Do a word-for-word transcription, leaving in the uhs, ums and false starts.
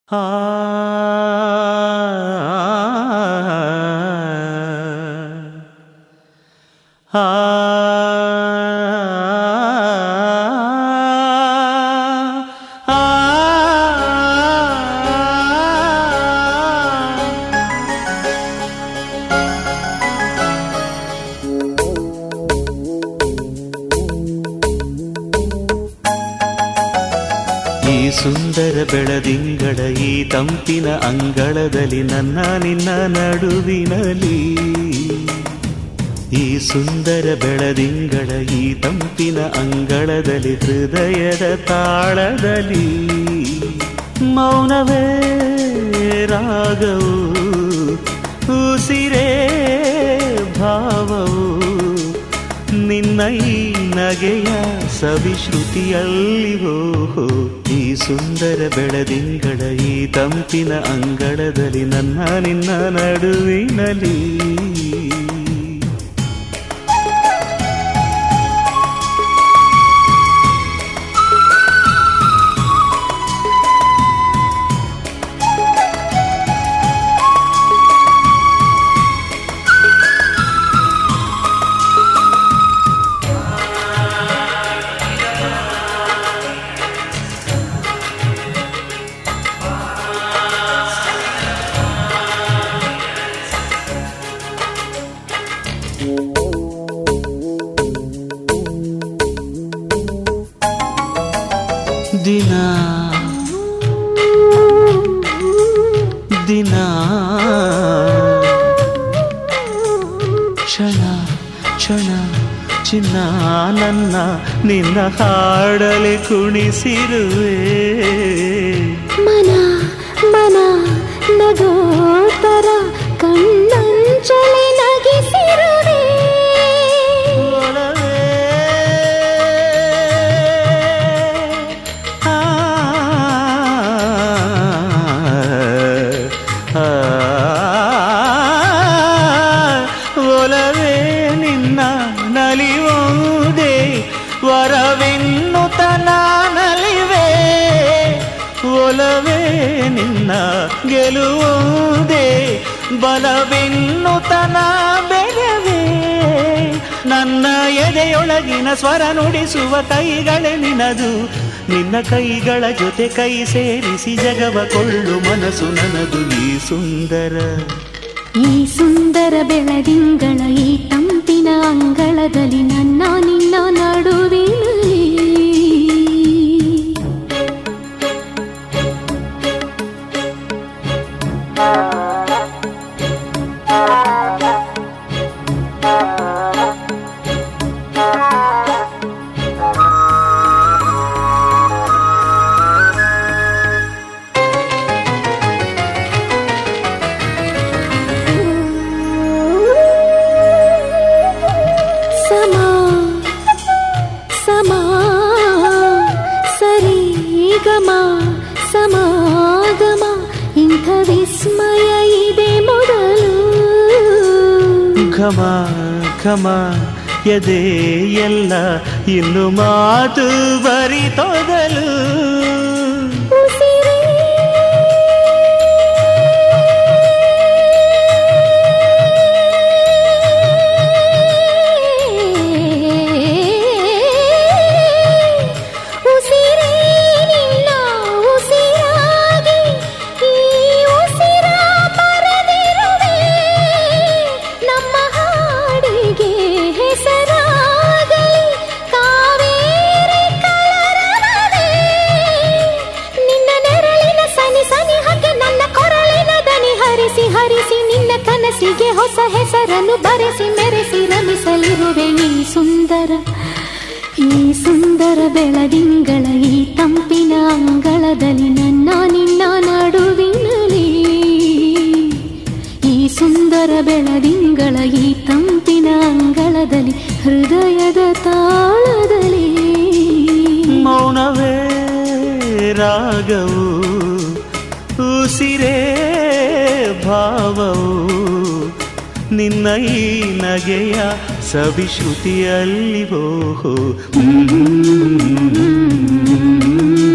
ಆ ಆ ಈ ಸುಂದರ ಬೆಳದಿಂಗಳ ಈ ತಂಪಿನ ಅಂಗಳದಲ್ಲಿ ನನ್ನ ನಿನ್ನ ನಡುವಿನಲ್ಲಿ ಈ ಸುಂದರ ಬೆಳದಿಂಗಳ ಈ ತಂಪಿನ ಅಂಗಳದಲ್ಲಿ ಹೃದಯದ ತಾಳದಲ್ಲಿ ಮೌನವೇ ರಾಗವು ಉಸಿರೇ ಭಾವವು ನಿನ್ನ ಈ ನಗೆಯ ಸವಿಶ್ರುತಿಯಲ್ಲಿವೋ ಈ ಸುಂದರ ಬೆಳದಿಂಗಳ ಈ ತಂಪಿನ ಅಂಗಳದಲ್ಲಿ ನನ್ನ ನಿನ್ನ ನಡುವಿನಲ್ಲಿ ದಿನ ದಿನ ಕ್ಷಣ ಕ್ಷಣ ಚಿನ್ನ ನನ್ನ ನಿನ್ನ ಹಾಡಲಿ ಕುಣಿಸಿರುವೆ ಮನ ಮನ ನಗೋತರ ಕಣ್ಣಂಚಲಿ ನಗಿಸಿರುವೆ ಒಲವೇ ನಿನ್ನ ನಲಿಯುವುದೇ ವರವೆನ್ನುತ್ತ ನಾನಲಿವೆ ಒಲವೇ ನಿನ್ನ ಗೆಲುವುದೇ ಬಲವೆನ್ನುತ್ತ ನಾ ಬೆರವೇ ನನ್ನ ಎದೆಯೊಳಗಿನ ಸ್ವರ ನುಡಿಸುವ ಕೈಗಳೇ ನಿನದು ನಿನ್ನ ಕೈಗಳ ಜೊತೆ ಕೈ ಸೇರಿಸಿ ಜಗವ ಕೊಳ್ಳು ಮನಸ್ಸು ನನದು ಈ ಸುಂದರ ಈ ಸುಂದರ ಬೆಳದಿಂಗಳ ಈ ತಂಪಿನ ಅಂಗಳದಲ್ಲಿ ನನ್ನ ನಿನ್ನ ನಡುವಿನಲ್ಲಿ ಗಮ ಸಮಾಗಮ ಇಂಥ ವಿಸ್ಮಯ ಇದೆ ಮೊದಲು ಘಮ ಘಮ ಎದೆ ಎಲ್ಲ ಇನ್ನು ಮಾತು ಬರಿತೊದಲು ಹರಿಸಿ ನಿನ್ನ ಕನಸಿಗೆ ಹೊಸ ಹೆಸರನ್ನು ಬರೆಸಿ ಮೆರೆಸಿ ರಮಿಸಲಿರುವೆ ಈ ಸುಂದರ ಈ ಸುಂದರ ಬೆಳದಿಂಗಳ ಈ ತಂಪಿನ ಅಂಗಳದಲ್ಲಿ ನನ್ನ ನಿನ್ನ ನಡುವಿನಲ್ಲಿ ಈ ಸುಂದರ ಬೆಳದಿಂಗಳ ಈ ತಂಪಿನ ಅಂಗಳದಲ್ಲಿ ಹೃದಯದ ತಾಳದಲ್ಲಿ ಮೌನವೇ ರಾಗವು ಉಸಿರೇ ಭಾವವು ನಿನ್ನ ಈ ನಗೆಯ ಸವಿಶ್ರುತಿಯಲ್ಲಿವೋ